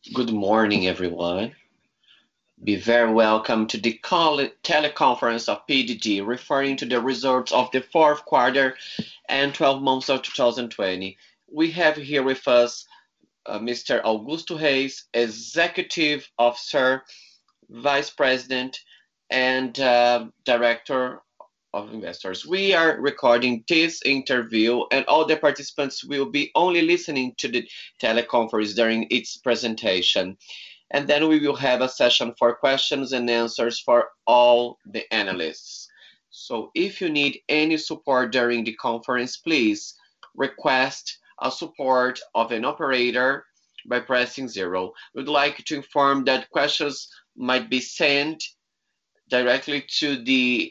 Good morning, everyone. Be very welcome to the teleconference of PDG referring to the results of the fourth quarter and 12 months of 2020. We have here with us Mr. Augusto Reis, Executive Officer, Vice President, and Director of Investors. We are recording this interview, and all the participants will be only listening to the teleconference during its presentation. And then we will have a session for questions and answers for all the analysts. So if you need any support during the conference, please request a support of an operator by pressing zero. We'd like to inform that questions might be sent directly to the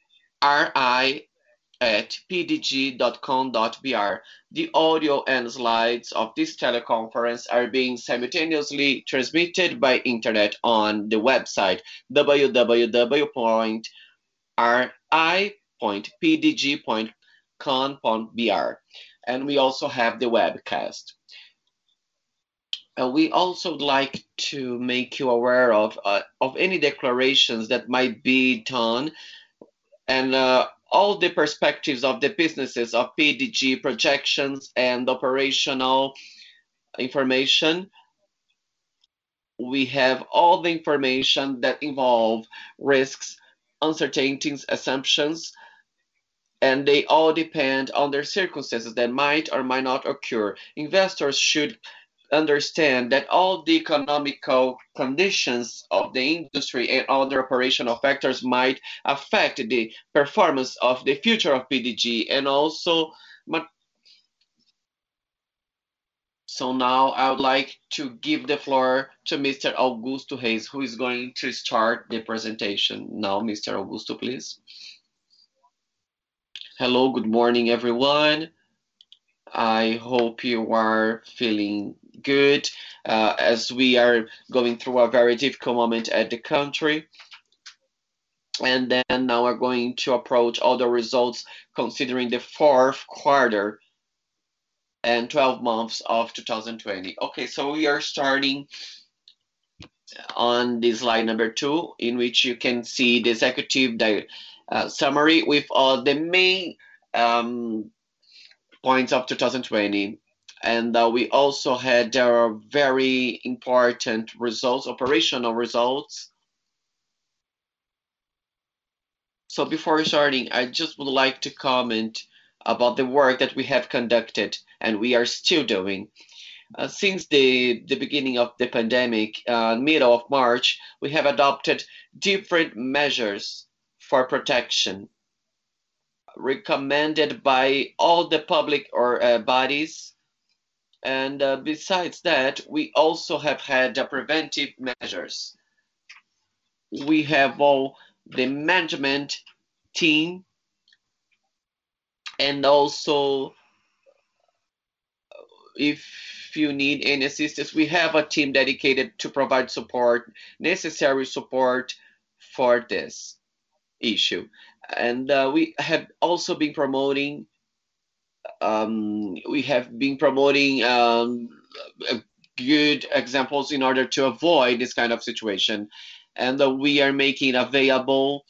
ri@pdg.com.br. The audio and slides of this teleconference are being simultaneously transmitted by internet on the website www.ri.pdg.com.br, and we also have the webcast. We also would like to make you aware of any declarations that might be done and all the perspectives of the businesses of PDG projections and operational information. We have all the information that involve risks, uncertainties, assumptions, and they all depend on their circumstances that might or might not occur. Investors should understand that all the economical conditions of the industry and other operational factors might affect the performance of the future of PDG and also. So now I would like to give the floor to Mr. Augusto Reis, who is going to start the presentation. Now, Mr. Augusto, please. Hello, good morning, everyone. I hope you are feeling good as we are going through a very difficult moment at the country. And then now we're going to approach all the results considering the fourth quarter and 12 months of 2020. Okay, so we are starting on this slide number 2, in which you can see the executive summary with all the main points of 2020. And we also had very important results, operational results. So before starting, I just would like to comment about the work that we have conducted and we are still doing. Since the beginning of the pandemic, middle of March, we have adopted different measures for protection recommended by all the public or bodies. And besides that, we also have had preventive measures. We have all the management team and also if you need any assistance, we have a team dedicated to provide support, necessary support for this issue. And we have also been promoting good examples in order to avoid this kind of situation. And we are making available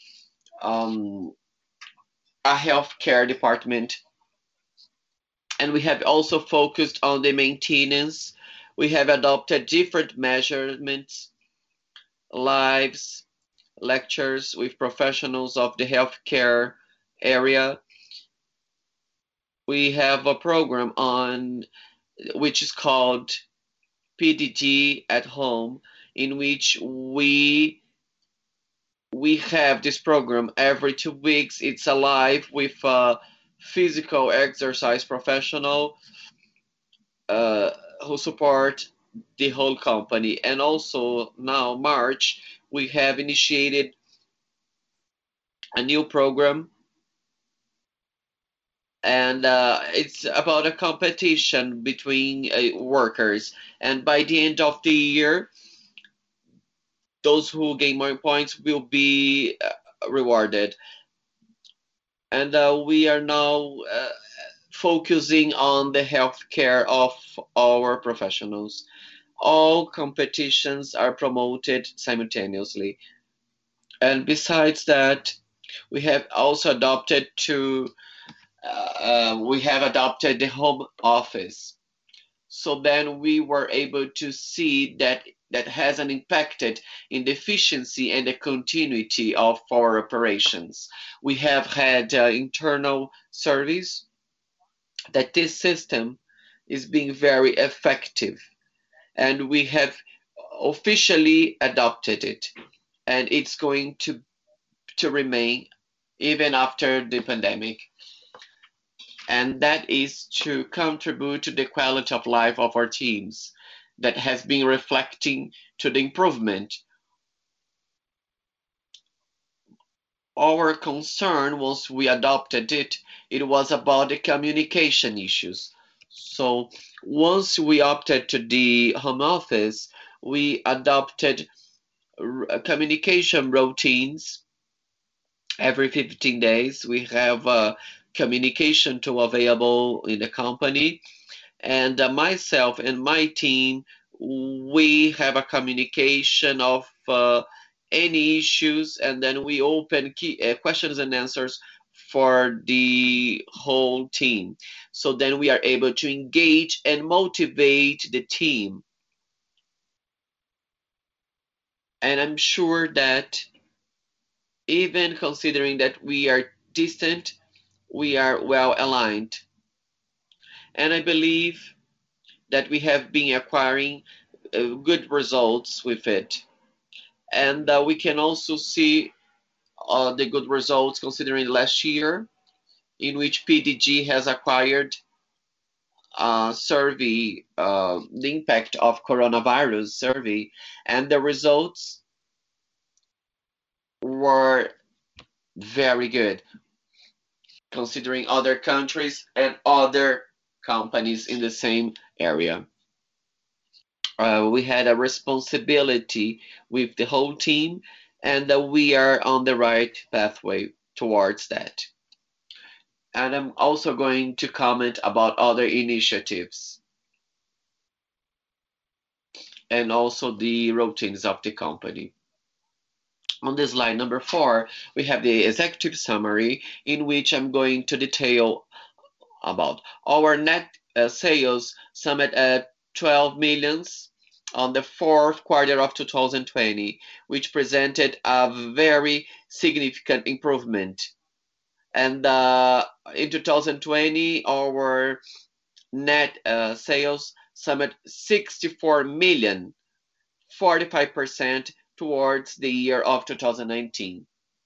a healthcare department. And we have also focused on the maintenance. We have adopted different measurements, lives, lectures with professionals of the healthcare area. We have a program on which is called PDG at Home, in which we have this program every 2 weeks. It's alive with a physical exercise professional who support the whole company. And also now March, we have initiated a new program and it's about a competition between workers. And by the end of the year, those who gain more points will be rewarded. And we are now focusing on the healthcare of our professionals. all competitions are promoted simultaneously. And besides that, we have also adopted the home office. So then we were able to see that has an impacted in the efficiency and the continuity of our operations. We have had internal surveys that this system is being very effective, and we have officially adopted it, and it's going to remain even after the pandemic. And that is to contribute to the quality of life of our teams that has been reflecting to the improvement. Our concern once we adopted it, it was about the communication issues. So once we opted to the home office, we adopted communication routines. Every 15 days, we have a communication tool available in the company. And myself and my team, we have a communication of any issues, and then we open questions and answers for the whole team. So then we are able to engage and motivate the team. And I'm sure that even considering that we are distant, we are well aligned. And I believe that we have been acquiring good results with it. And we can also see the good results considering last year, in which PDG has acquired a survey, the impact of coronavirus survey, and the results were very good considering other countries and other companies in the same area. We had a responsibility with the whole team, and we are on the right pathway towards that. And I'm also going to comment about other initiatives and also the routines of the company. On this slide number 4, we have the executive summary, in which I'm going to detail about our net sales summed at 12 millions on the fourth quarter of 2020, which presented a very significant improvement. And in 2020, our net sales summed 64 million, 45% towards the year of 2019.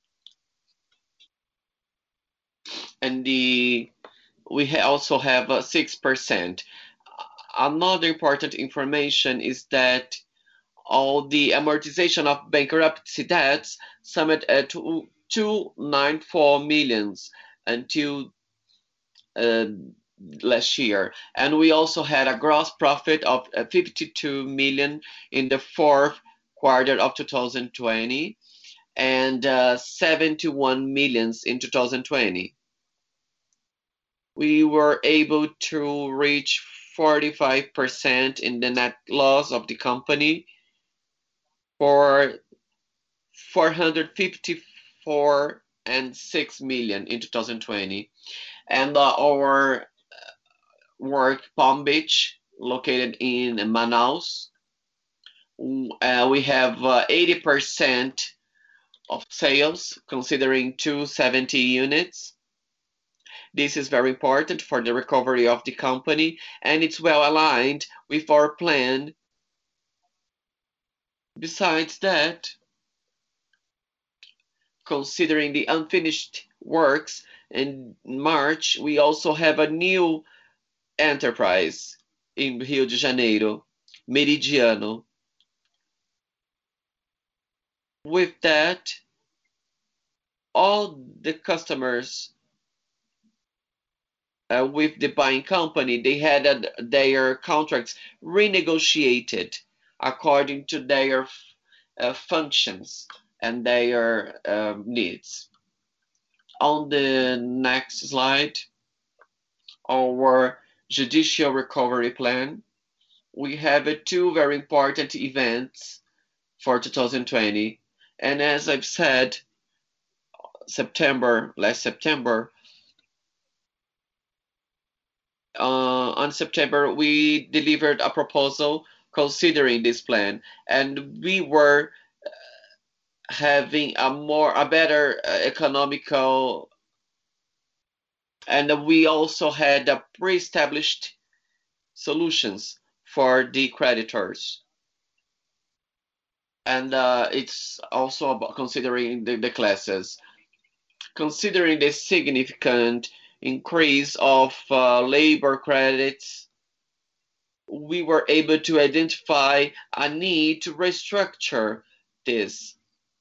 And we also have 6%. Another important information is that all the amortization of bankruptcy debts summed at 294 millions until last year. And we also had a gross profit of 52 million in the fourth quarter of 2020 and 71 millions in 2020. We were able to reach 45% in the net loss of the company for 454 and 6 million in 2020. And our work Palm Beach, located in Manaus, we have 80% of sales, considering 270 units. This is very important for the recovery of the company, and it's well aligned with our plan. Besides that, considering the unfinished works, in March, we also have a new enterprise in Rio de Janeiro, Meridiano. With that, all the customers with the buying company, they had their contracts renegotiated according to their functions and their needs. On the next slide, our judicial recovery plan. we have two very important events for 2020. And as I've said, last September, on September, we delivered a proposal considering this plan, and we were having a better economical, and we also had pre-established solutions for the creditors. And it's also about considering the classes. Considering the significant increase of labor credits, we were able to identify a need to restructure this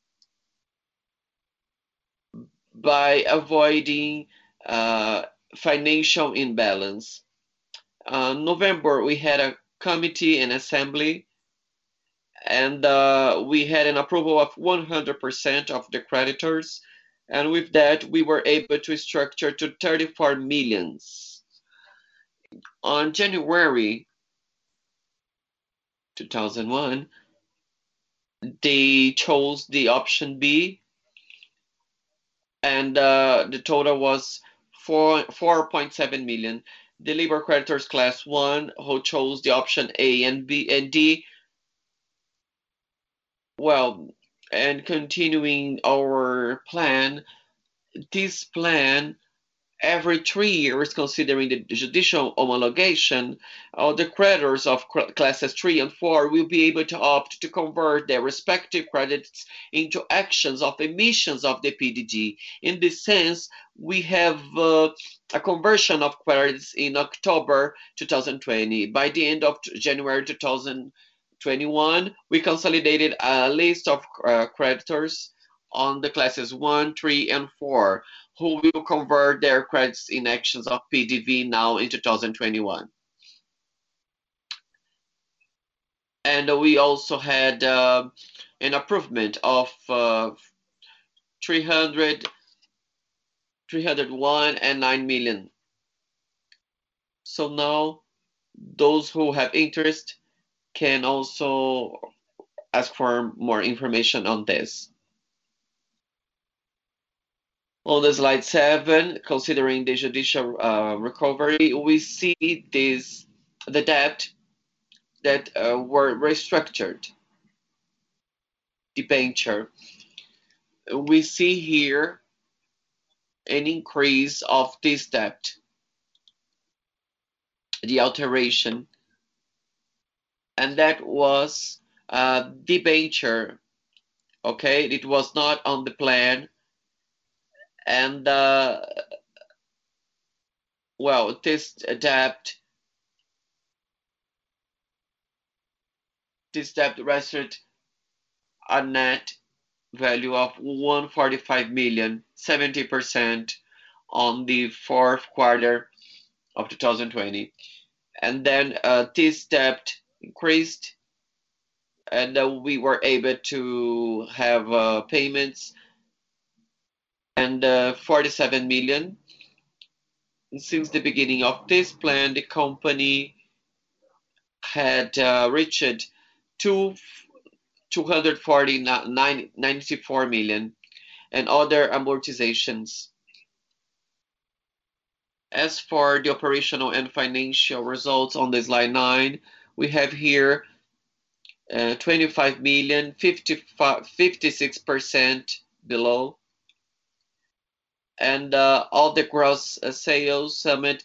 by avoiding uh, financial imbalance. November, we had a committee and assembly, and we had an approval of 100% of the creditors. And with that, we were able to structure to 34 millions. On January 2001, they chose the option B, and the total was 4.7 million. The labor creditors class 1, who chose the option A and B and D, well, and continuing our plan, this plan every 3 years, considering the judicial homologation, the creditors of classes 3 and 4 will be able to opt to convert their respective credits into actions of emissions of the PDD. In this sense, we have a conversion of credits in October 2020. By the end of January 2021, we consolidated a list of creditors on the classes 1, 3, and 4, who will convert their credits in actions of PDV now in 2021. And we also had an improvement of 301 and 9 million. So now those who have interest can also ask for more information on this. On the slide 7, considering the judicial recovery, we see the debt that were restructured, debenture. We see here an increase of this debt, the alteration, and that was debenture. Okay, it was not on the plan, and well, this debt rested a net value of 145 million, 70% on the fourth quarter of 2020. And then this debt increased, and we were able to have payments, and 47 million. Since the beginning of this plan, the company had reached 294 million and other amortizations. As for the operational and financial results on the slide 9, we have here 25 million, 56% below. And all the gross sales summed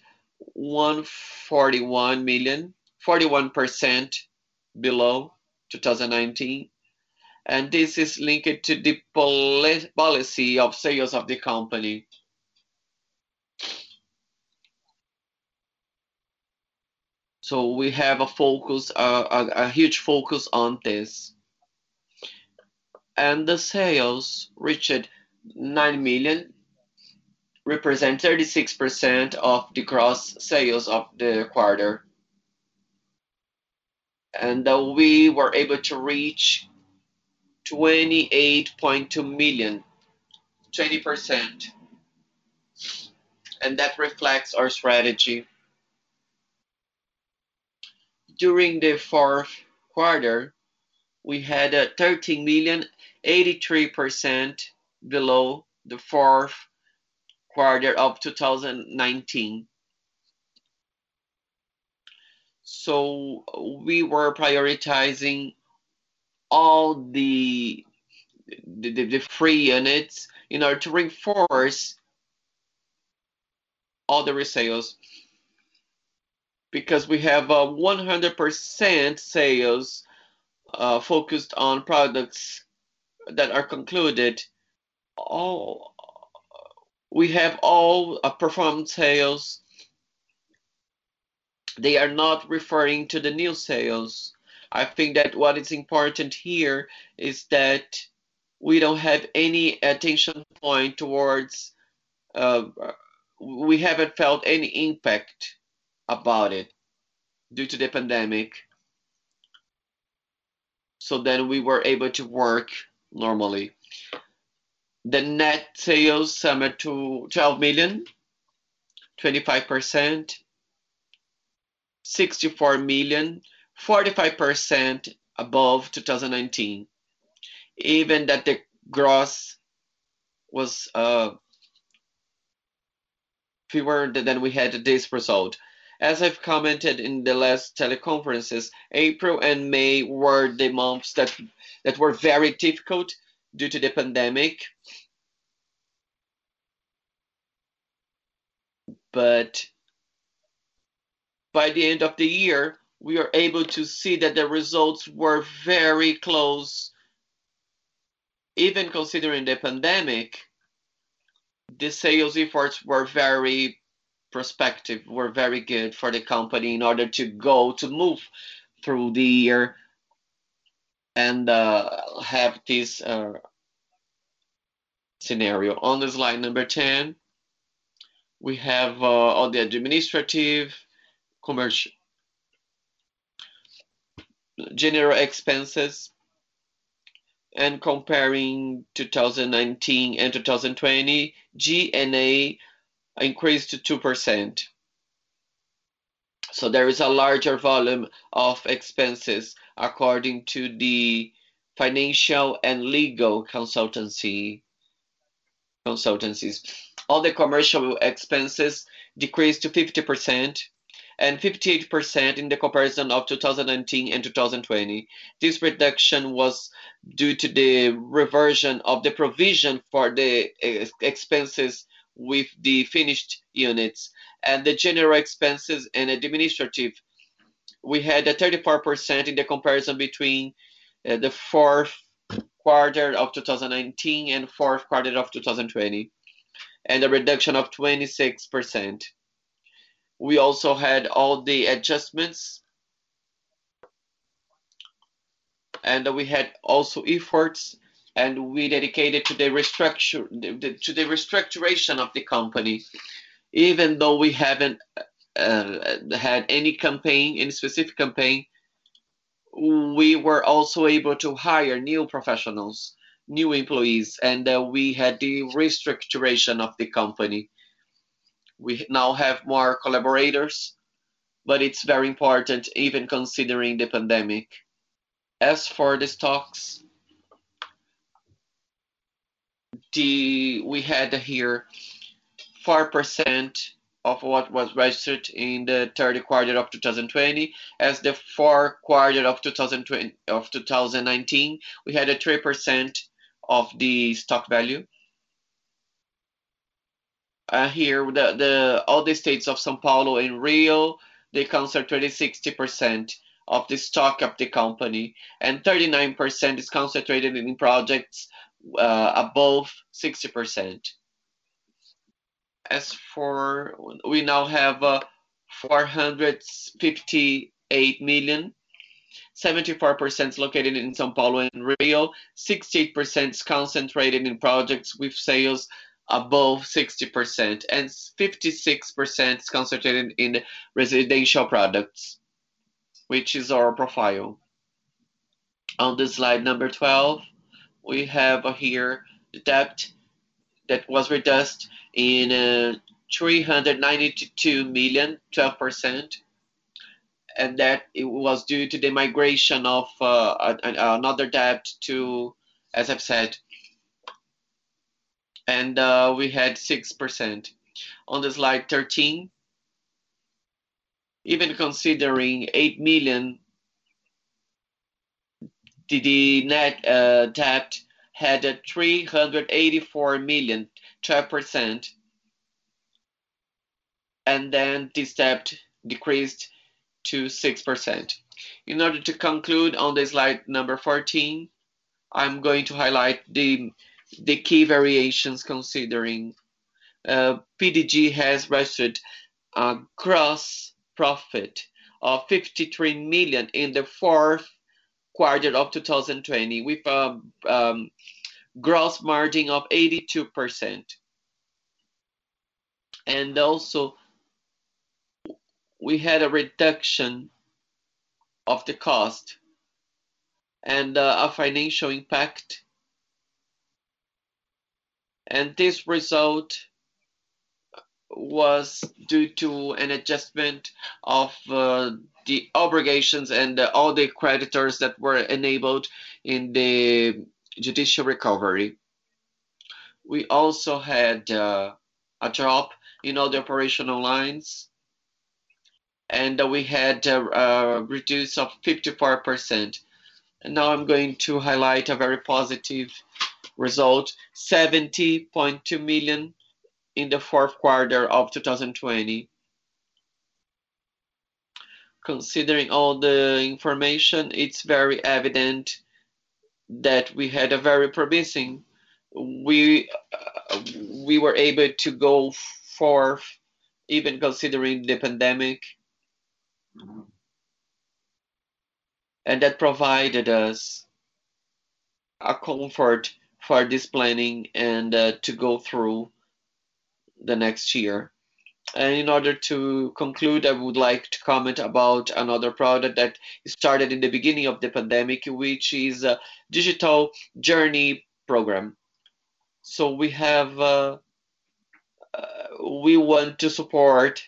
141 million, 41% below 2019. And this is linked to the policy of sales of the company. So we have a huge focus on this. And the sales reached 9 million, represent 36% of the gross sales of the quarter. And we were able to reach 28.2 million, 20%. And that reflects our strategy. during the fourth quarter, we had 13 million, 83% below the fourth quarter of 2019. So we were prioritizing all the free units in order to reinforce all the resales, because we have 100% sales focused on products that are concluded. All we have all performed sales. They are not referring to the new sales. I think that what is important here is that we don't have any attention point towards, uh, we haven't felt any impact about it due to the pandemic. So then we were able to work normally. The net sales summed to 12 million, 25%, 64 million, 45% above 2019. Even that the gross was fewer than we had this result. As I've commented in the last teleconferences, April and May were the months that were very difficult due to the pandemic. But by the end of the year, we are able to see that the results were very close. Even considering the pandemic, the sales efforts were very prospective, were very good for the company in order to move through the year and have this scenario. On the slide number 10, we have all the administrative, commercial, general expenses, and comparing 2019 and 2020, G&A increased to 2%. So there is a larger volume of expenses according to the financial and legal consultancies. All the commercial expenses decreased to 50% and 58% in the comparison of 2019 and 2020. This reduction was due to the reversion of the provision for the expenses with the finished units, and the general expenses and administrative. We had a 34% in the comparison between the fourth quarter of 2019 and fourth quarter of 2020, and a reduction of 26%. We also had all the adjustments, and we had also efforts, and we dedicated to the restructuration of the company. Even though we haven't had any specific campaign, we were also able to hire new professionals, new employees, and we had the restructuration of the company. We now have more collaborators, but it's very important even considering the pandemic. As for the stocks, we had here 4% of what was registered in the third quarter of 2020. As the fourth quarter of 2019, we had a 3% of the stock value. Here, all the states of São Paulo and Rio, they concentrated 60% of the stock of the company, and 39% is concentrated in projects above 60%. As for, we now have 458 million, 74% is located in São Paulo and Rio, 68% is concentrated in projects with sales above 60%, and 56% is concentrated in residential products, which is our profile. On the slide number 12, we have here the debt that was reduced in 392 million, 12%, and that it was due to the migration of another debt to, as I've said, and we had 6%. On the slide 13, even considering 8 million, the net debt had a 384 million, 12%, and then this debt decreased to 6%. In order to conclude on the slide number 14, I'm going to highlight the key variations considering PDG has registered a gross profit of 53 million in the fourth quarter of 2020 with a gross margin of 82%. And also we had a reduction of the cost and a financial impact. And this result was due to an adjustment of the obligations and all the creditors that were enabled in the judicial recovery. We also had a drop in all the operational lines, and we had a reduce of 54%. And now I'm going to highlight a very positive result, 70.2 million in the fourth quarter of 2020. Considering all the information, it's very evident that we had a very promising. We were able to go forth, even considering the pandemic, and that provided us a comfort for this planning and to go through the next year. And in order to conclude, I would like to comment about another product that started in the beginning of the pandemic, which is a digital journey program. So we have, we want to support,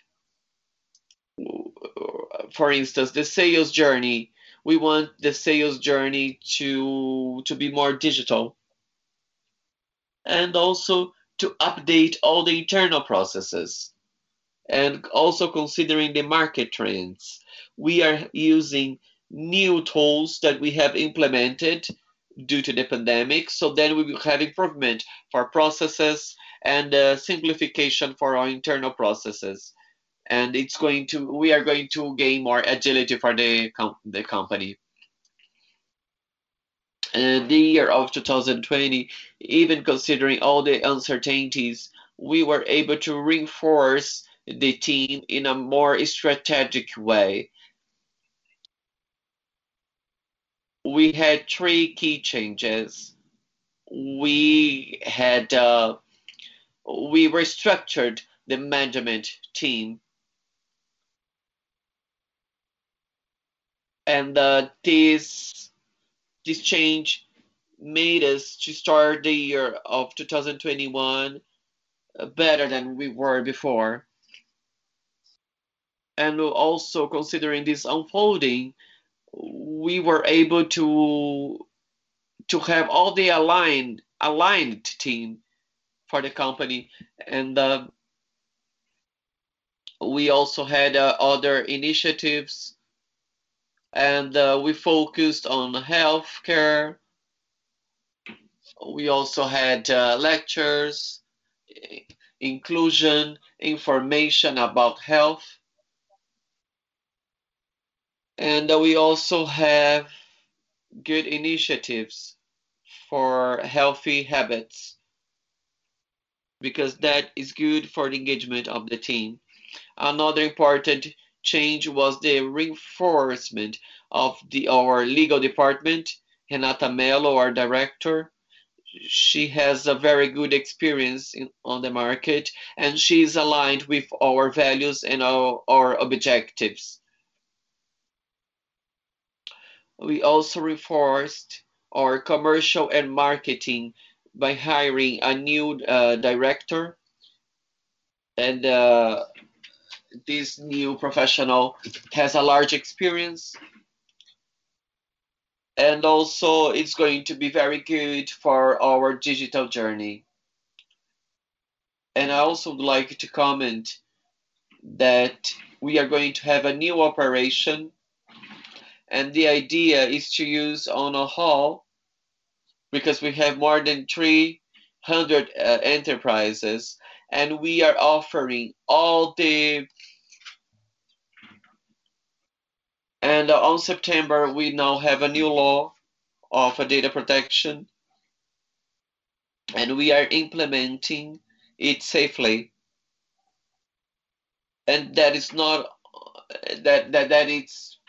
for instance, the sales journey. We want the sales journey to be more digital, and also to update all the internal processes. And also considering the market trends, we are using new tools that we have implemented due to the pandemic, so then we will have improvement for processes and simplification for our internal processes. And we are going to gain more agility for the company. The year of 2020, even considering all the uncertainties, we were able to reinforce the team in a more strategic way. We had three key changes. We restructured the management team, and this change made us to start the year of 2021 better than we were before. And also considering this unfolding, we were able to have all the aligned team for the company, and we also had other initiatives, and we focused on healthcare. We also had lectures, inclusion, information about health. And we also have good initiatives for healthy habits, because that is good for the engagement of the team. Another important change was the reinforcement of our legal department. Renata Mello, our director, she has a very good experience on the market, and she is aligned with our values and our objectives. We also reinforced our commercial and marketing by hiring a new director, and this new professional has a large experience, and also it's going to be very good for our digital journey. And I also would like to comment that we are going to have a new operation, and the idea is to use on a hall because we have more than 300 enterprises, and we are offering all the. And on September, we now have a new law of data protection, and we are implementing it safely. And that is not that it's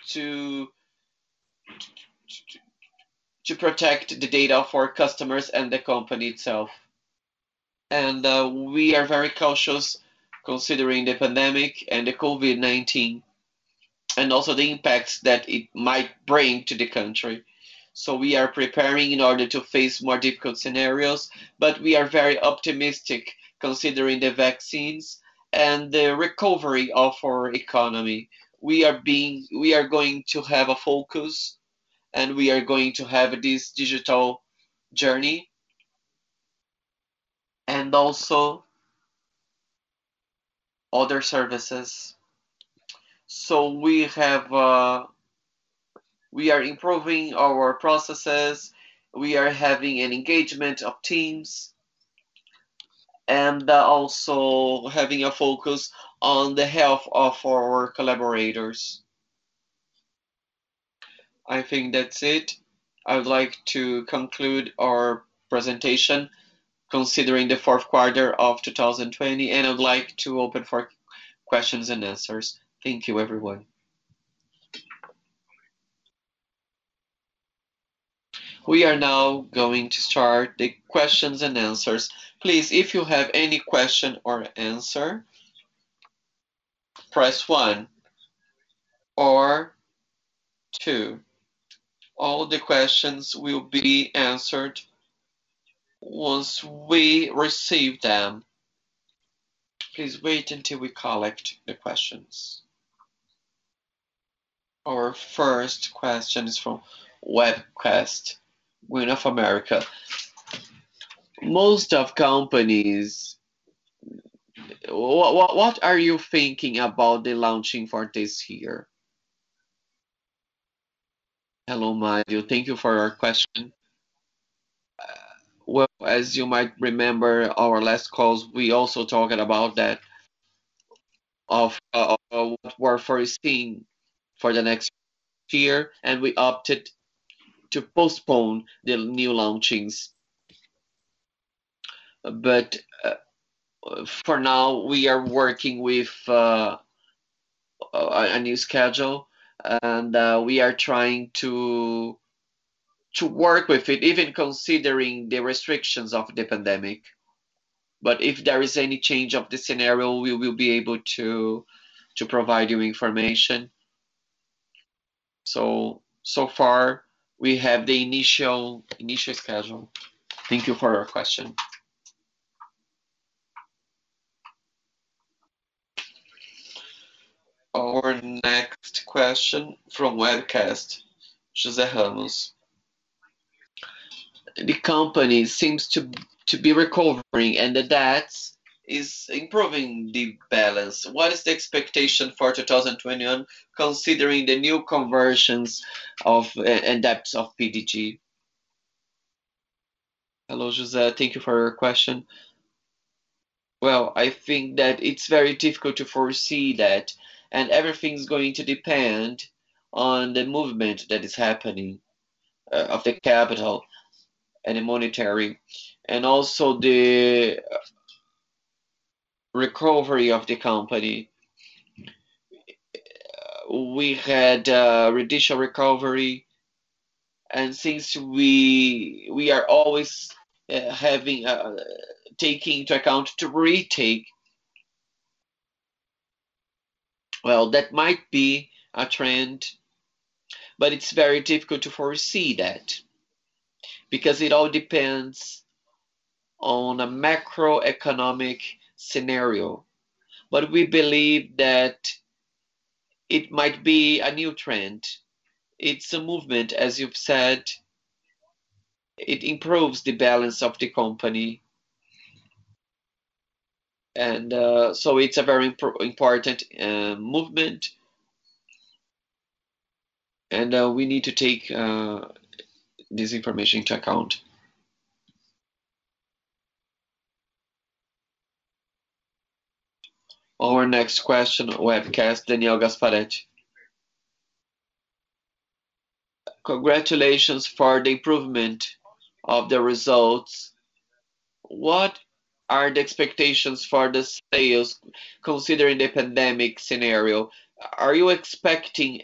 to protect the data for customers and the company itself. And we are very cautious considering the pandemic and the COVID-19 and also the impacts that it might bring to the country. So we are preparing in order to face more difficult scenarios, but we are very optimistic considering the vaccines and the recovery of our economy. We are going to have a focus and we are going to have this digital journey and also other services. So we are improving our processes. We are having an engagement of teams and also having a focus on the health of our collaborators. I think that's it. I would like to conclude our presentation considering the fourth quarter of 2020, and I'd like to open for questions and answers. Thank you, everyone. We are now going to start the questions and answers. Please, if you have any question or answer, press 1 or 2. All the questions will be answered once we receive them. Please wait until we collect the questions. Our first question is from Webquest, Win of America. Most of companies, what are you thinking about the launching for this year? Hello, Mario. Thank you for your question. Well, as you might remember, our last calls, we also talked about that of what we're foreseeing for the next year, and we opted to postpone the new launchings. But for now, we are working with a new schedule, and we are trying to work with it, even considering the restrictions of the pandemic. But if there is any change of the scenario, we will be able to provide you information. So far we have the initial schedule. Thank you for your question. Our next question from Webcast, Jose Ramos. The company seems to be recovering and the debt is improving the balance. What is the expectation for 2021 considering the new conversions of and debts of PDG? Hello, Jose. Thank you for your question. Well, I think that it's very difficult to foresee that, and everything's going to depend on the movement that is happening of the capital and the monetary, and also the recovery of the company. We had judicial recovery, and since we are always having taking into account to retake, well, that might be a trend, but it's very difficult to foresee that because it all depends on a macroeconomic scenario. but we believe that it might be a new trend. It's a movement, as you've said. It improves the balance of the company, and so it's a very important movement, and we need to take this information into account. Our next question, webcast, Daniel Gasparetti. Congratulations for the improvement of the results. What are the expectations for the sales considering the pandemic scenario? Are you expecting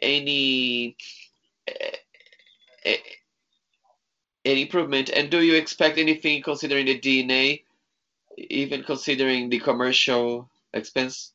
eh, any improvement? And do you expect anything considering the D&A, even considering the commercial expense?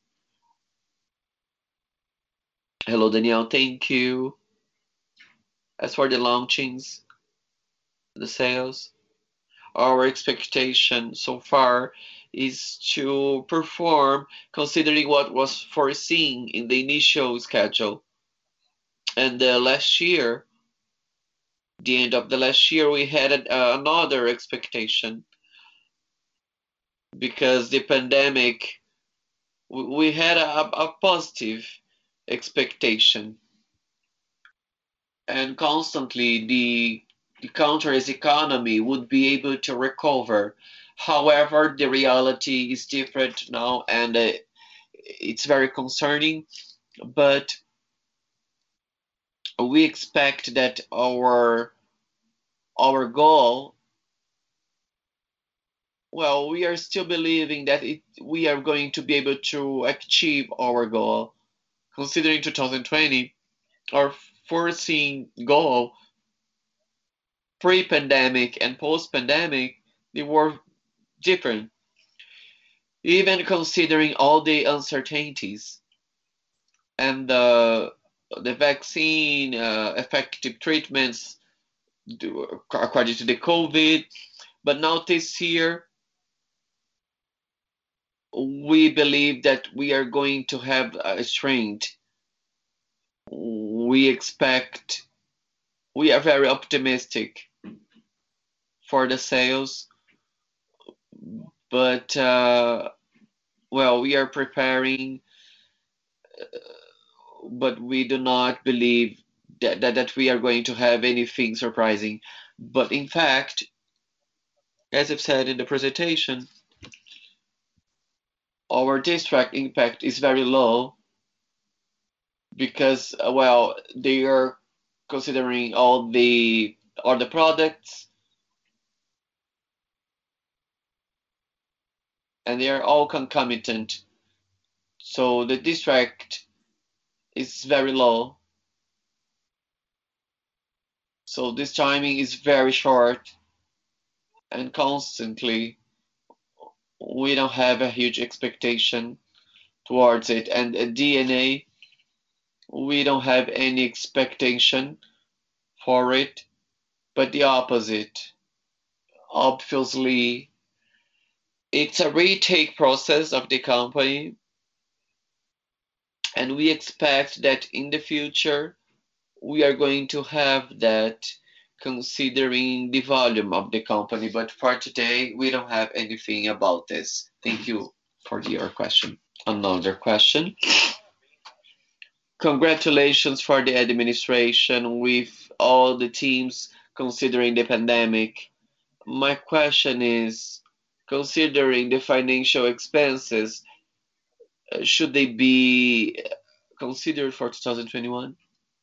Hello, Daniel. Thank you. As for the launchings, the sales, our expectation so far is to perform considering what was foreseen in the initial schedule. And last year, the end of the last year, we had another expectation because the pandemic, we had a positive expectation, and constantly the country's economy would be able to recover. However, the reality is different now, and it's very concerning. But we expect that our goal, well, we are still believing that we are going to be able to achieve our goal. Considering 2020, our foreseen goal, pre-pandemic and post-pandemic, they were different. Even considering all the uncertainties and the vaccine, effective treatments according to the COVID. But now this year, we believe that we are going to have a strength. We are very optimistic for the sales, but well, we are preparing, but we do not believe that we are going to have anything surprising. But in fact, as I've said in the presentation, our distract impact is very low because, well, they are considering all the products, and they are all concomitant. So the distract is very low. So this timing is very short, and constantly we don't have a huge expectation towards it. And D&A, we don't have any expectation for it, but the opposite. Obviously, it's a retake process of the company, and we expect that in the future we are going to have that considering the volume of the company. But for today, we don't have anything about this. Thank you for your question. Another question. Congratulations for the administration with all the teams considering the pandemic. My question is, considering the financial expenses, should they be considered for 2021?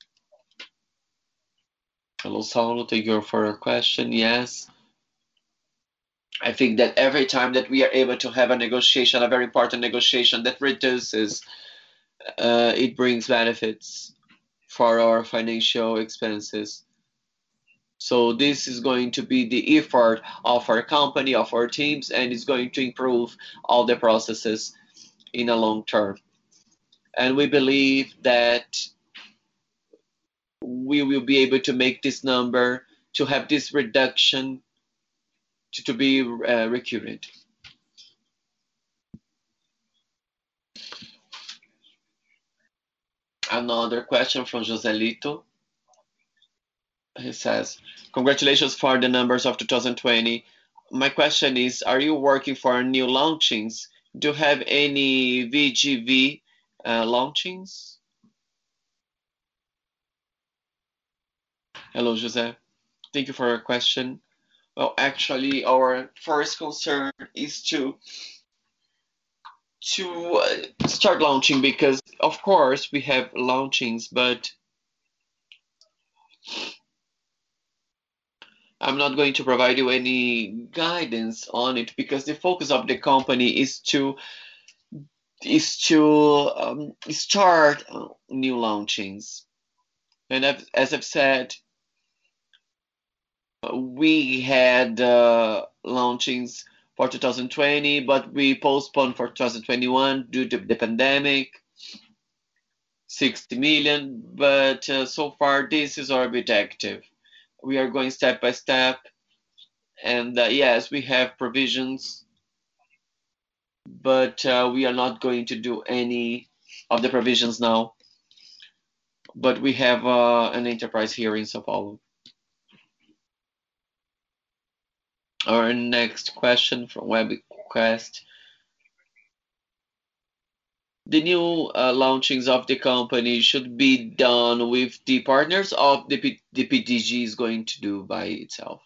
Hello, Saulo. Thank you for your question. Yes. I think that every time that we are able to have a negotiation, a very important negotiation that reduces, it brings benefits for our financial expenses. So this is going to be the effort of our company, of our teams, and it's going to improve all the processes in a long term. And we believe that we will be able to make this number, to have this reduction to be recurrent. Another question from Joselito. He says, congratulations for the numbers of 2020. My question is, are you working for new launchings? Do you have any VGV launchings? Hello, Jose. Thank you for your question. Well, actually, our first concern is to start launching because, of course, we have launchings, but I'm not going to provide you any guidance on it because the focus of the company is to start new launchings. And as I've said, we had launchings for 2020, but we postponed for 2021 due to the pandemic, 60 million. But so far, this is our bit active. We are going step by step, and yes, we have provisions, but we are not going to do any of the provisions now. But we have an enterprise here in São Paulo. Our next question from WebQuest. The new launchings of the company should be done with the partners of the PDG is going to do by itself.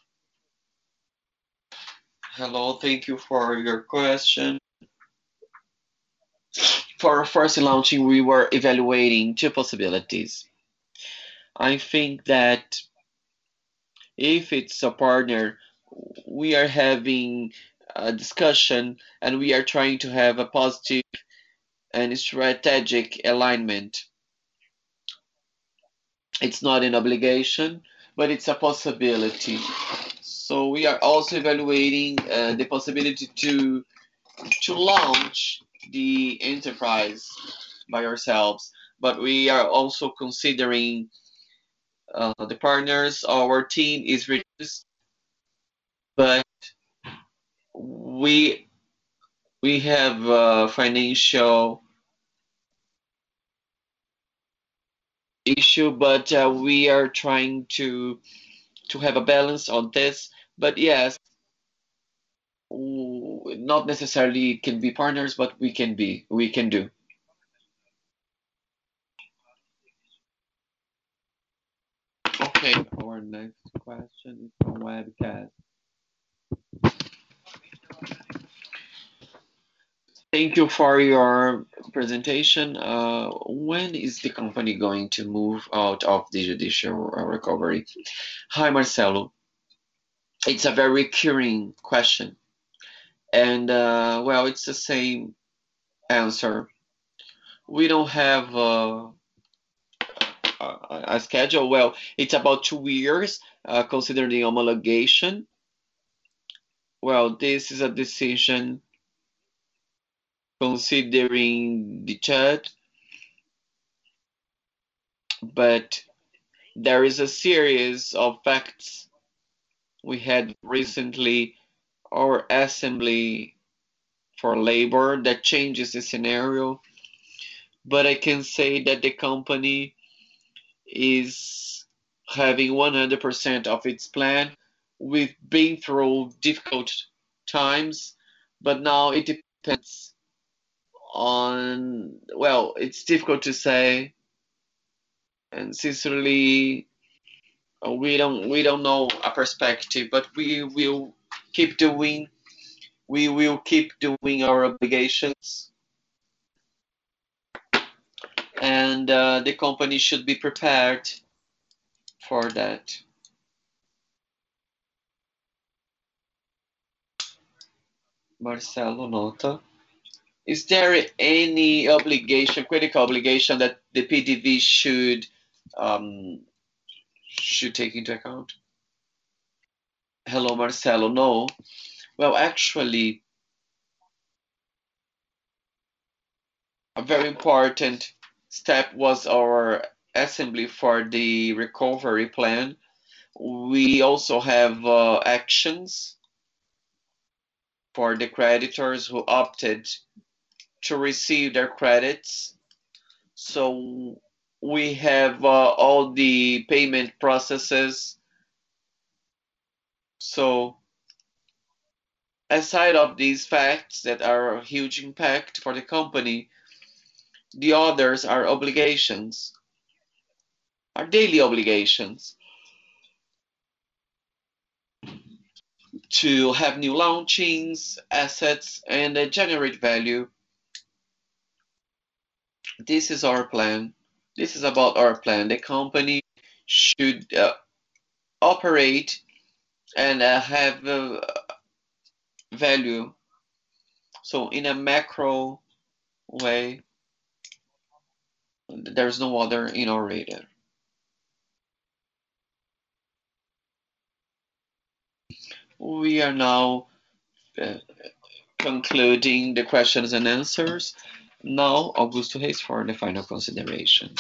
Hello, thank you for your question. For our first launching, we were evaluating two possibilities. I think that if it's a partner, we are having a discussion and we are trying to have a positive and strategic alignment. It's not an obligation, but it's a possibility. So we are also evaluating the possibility to launch the enterprise by ourselves, but we are also considering the partners. Our team is reduced, but we we have a financial issue, but we are trying to have a balance on this. But yes, not necessarily can be partners, but we can do. Okay, our next question is from Webcast. Thank you for your presentation. When is the company going to move out of the judicial recovery? Hi, Marcelo. It's a very recurring question. And well, it's the same answer. We don't have a schedule. Well, it's about 2 years, considering the homologation. Well, this is a decision considering the chat, but there is a series of facts. We had recently our assembly for labor that changes the scenario, but I can say that the company is having 100% of its plan. We've been through difficult times, but now it depends on, well, it's difficult to say, and sincerely, we don't know a perspective, but keep doing we will keep doing our obligations, and the company should be prepared for that. Marcelo Nota. Is there any obligation, critical obligation that the PDV should take into account? Hello, Marcelo. No. Well, actually, a very important step was our assembly for the recovery plan. We also have actions for the creditors who opted to receive their credits. So we have all the payment processes. So aside of these facts that are a huge impact for the company, the others are obligations, are daily obligations to have new launchings, assets, and generate value. This is our plan. This is about our plan. The company should operate and have value. So in a macro way, there's no other innovator. We are now uh, concluding the questions and answers. Now, Augusto Reis for the final consideration.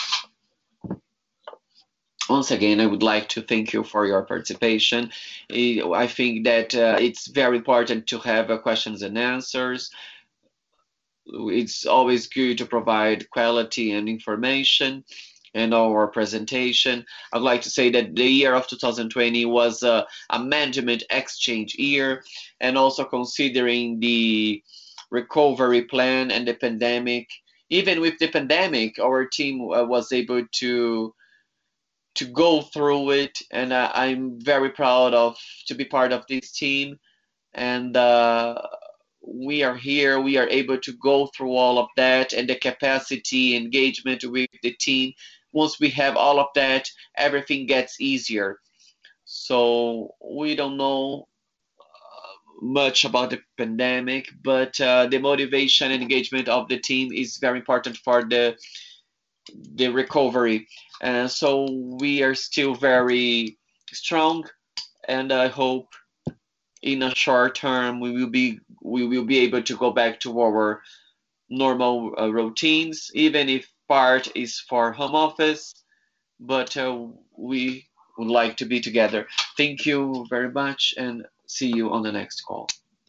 Once again, I would like to thank you for your participation. I think that it's very important to have questions and answers. It's always good to provide quality and information in our presentation. I'd like to say that the year of 2020 was a management exchange year, and also considering the recovery plan and the pandemic. Even with the pandemic, our team was able to go through it, and I'm very proud of to be part of this team. And we are here. We are able to go through all of that, and the capacity, engagement with the team. Once we have all of that, everything gets easier. So we don't know much about the pandemic, but the motivation and engagement of the team is very important for the recovery. And so we are still very strong, and I hope in a short term we will be able to go back to our normal routines, even if part is for home office. But we would like to be together. Thank you very much, and see you on the next call.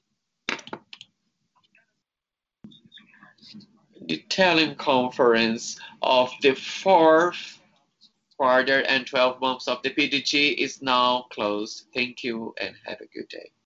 The teleconference of the fourth quarter and 12 months of the PDG is now closed. Thank you and have a good day.